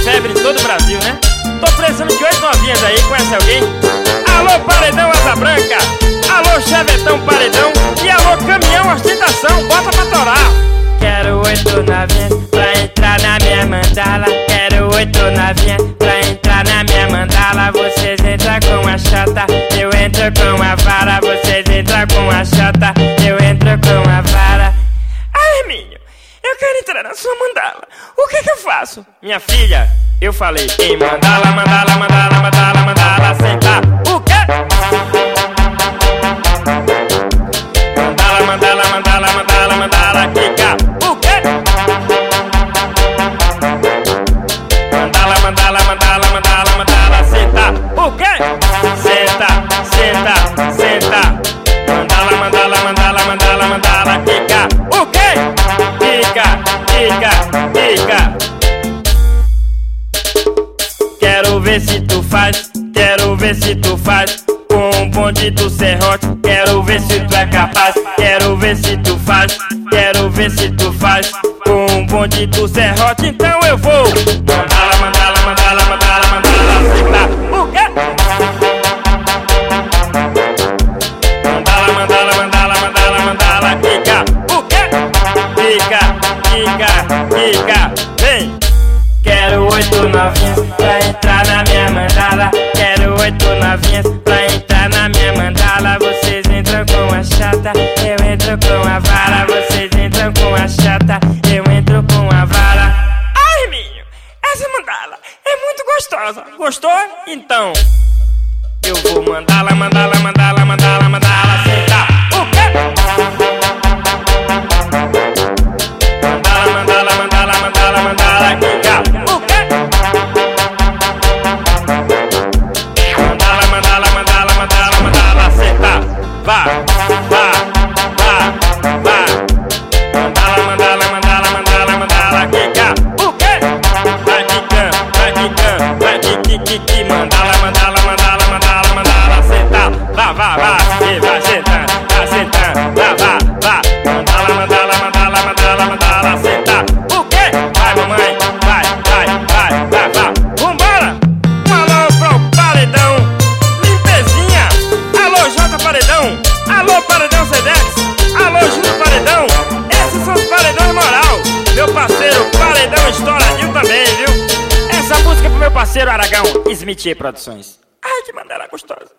febre em todo o Brasil, né? Tô precisando de 8 novinhas aí, conhece alguém? Alô, paredão asa branca, alô, chevetão paredão e alô, caminhão ostentação, bota pra torar. Quero 8 novinhas pra entrar na minha mandala. Quero 8 novinhas pra entrar na minha mandala. Vocês entram com a chata, eu entro com a vara. Vocês entram com a chata, eu entro com a vara. Ai, Hermínio, eu quero entrar na sua mandala. O que eu faço? Minha filha, eu falei em mandala, mandala, mandala, mandala, mandala, sentar. O quê? Mandala, mandala, mandala, mandala, mandala, quica. O quê? Mandala, mandala, mandala, mandala, mandala, senta. O quê? Senta, senta, senta. Mandala, mandala, mandala, mandala, mandala, quica. O quê? Quica, quica, quica. Quero ver se tu faz, quero ver se tu faz. Com um bonde do serrote, quero ver se tu é capaz. Quero ver se tu faz, quero ver se tu faz. Com um bonde do serrote, então eu vou. Mandala, mandala, mandala, mandala, mandala, senta. O quê? Mandala, mandala, mandala, mandala, mandala, quica. O quê? Quica, quica, quica. Vem! Quero 8 novinhas pra entrar na minha mandala. Quero 8 novinhas pra entrar na minha mandala. Vocês entram com a chata, eu entro com a vara. Vocês entram com a chata, eu entro com a vara. Ai, Hermínio, essa mandala é muito gostosa. Gostou? Então eu vou mandala, mandala, mandala, mandala, mandala, sentar. O quê? Mandala, mandala, mandala, mandala, mandala, quica. O quê? Mandala, mandala, mandala, mandala, mandala, sentar. Vá, vá, vá, vá. Mandala, mandala, mandala, mandala, mandala, quica. O quê? Vai quicando, vai quicando, vai quique, mandala, mandala, mandala, mandala, mandala, sentar. Vá, vá, vá, e vai sentando, vai sentando, vá, vá, vá. Mandala, mandala, mandala, mandala, mandala, sentar. O quê? Vai, mamãe, vai, vai, vai, vai, vai. Vambora! Um alô pro paredão, limpezinha. Alô, J Paredão, alô, Paredão Sedex, alô, Júlio Paredão. Esses são os paredões moral. Meu parceiro Paredão estouradinho também, viu? Essa música é pro meu parceiro Aragão, Smith Produções. Ai, que mandala gostosa.